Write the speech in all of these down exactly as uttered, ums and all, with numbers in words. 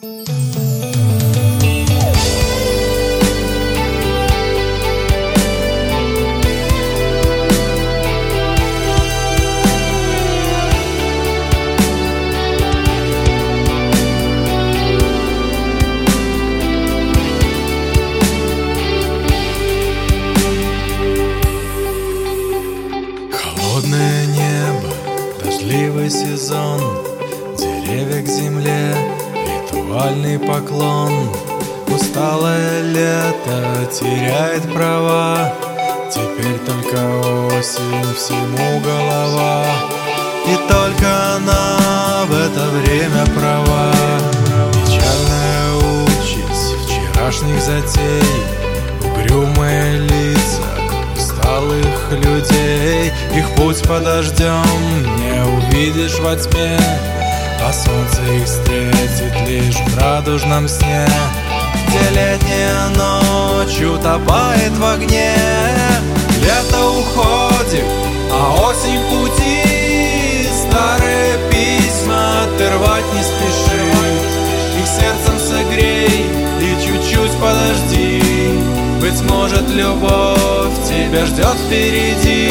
Холодное небо, дождливый сезон, деревья к земле, ритуальный поклон. Усталое лето теряет права, теперь только осень, всему голова. И только она в это время права. Печальная участь вчерашних затей, угрюмые лица усталых людей. Их путь по дождем не увидишь во тьме, а солнце их встретит лишь в радужном сне, где летняя ночь утопает в огне. Лето уходит, а осень в пути. Старые письма ты рвать не спеши, их сердцем согрей и чуть-чуть подожди. Быть может, любовь тебя ждет впереди.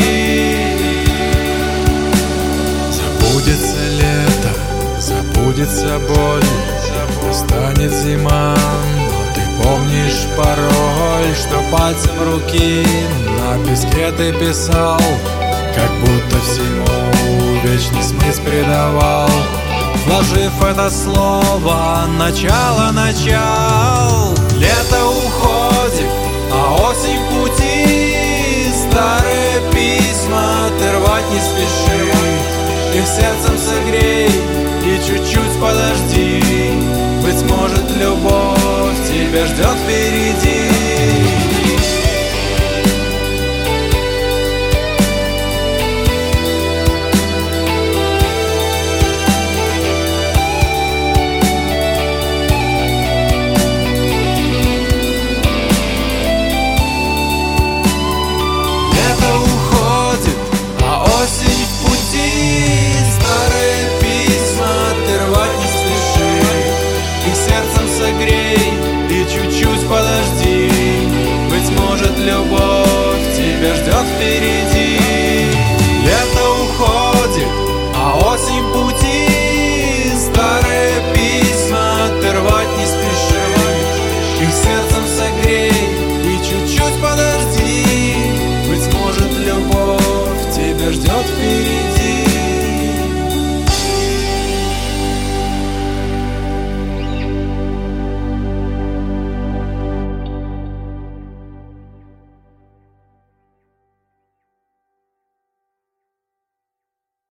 Забудется лето, забудется боль, настанет зима, но ты помнишь пароль, что пальцем руки на песке ты писал, как будто всему вечный смысл придавал, вложив это слово начало начал. Лето уходит, а осень в пути. Старые письма ты рвать не спеши, их сердцем согрей и чуть-чуть подожди. Быть может, любовь тебя ждет впереди.